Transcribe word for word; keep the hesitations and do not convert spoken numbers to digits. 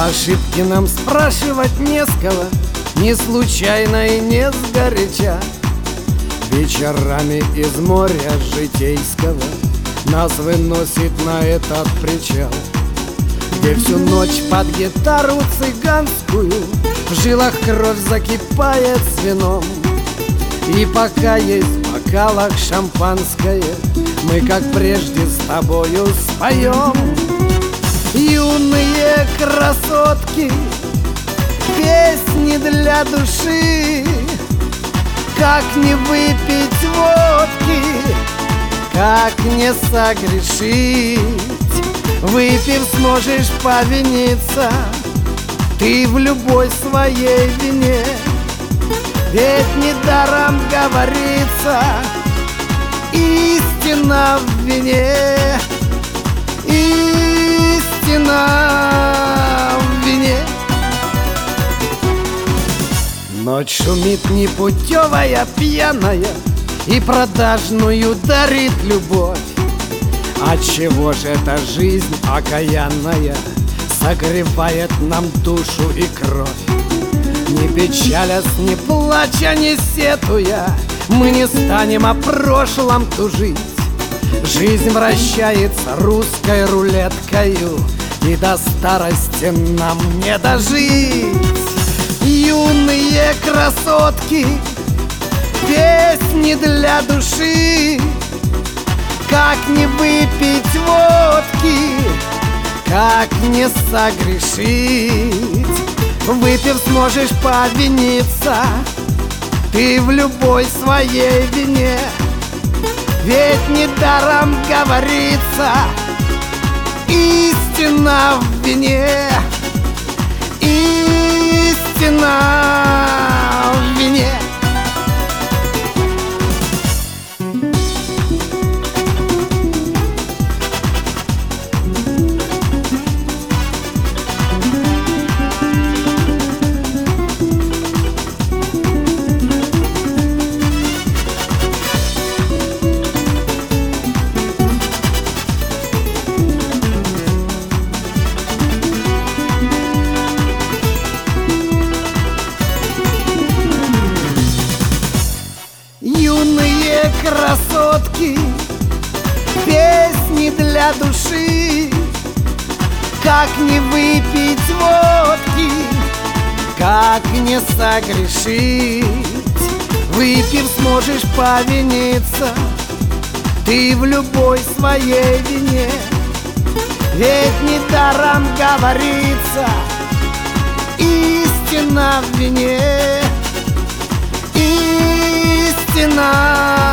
За ошибки нам спрашивать не с кого, не случайно и не сгоряча. Вечерами из моря житейского нас выносит на этот причал, где всю ночь под гитару цыганскую в жилах кровь закипает с вином. И пока есть в бокалах шампанское, мы, как прежде, с тобою споем. Юные красотки, песни для души. Как не выпить водки, как не согрешить? Выпив, сможешь повиниться ты в любой своей вине. Ведь недаром говорится: истина в вине, истина в вине. Ночь шумит непутевая, пьяная, и продажную дарит любовь. Отчего же эта жизнь окаянная согревает нам душу и кровь? Не печалясь, не плача, не сетуя, мы не станем о прошлом тужить. Жизнь вращается русской рулеткою, и до старости нам не дожить. Юные красотки, песни для души. Как не выпить водки, как не согрешить? Выпив, сможешь повиниться ты в любой своей вине. Ведь недаром говорится: истина в вине, истина в вине. Юные красотки, песни для души. Как не выпить водки, как не согрешить? Выпив, сможешь повиниться ты в любой своей вине. Ведь недаром говорится: истина в вине, истина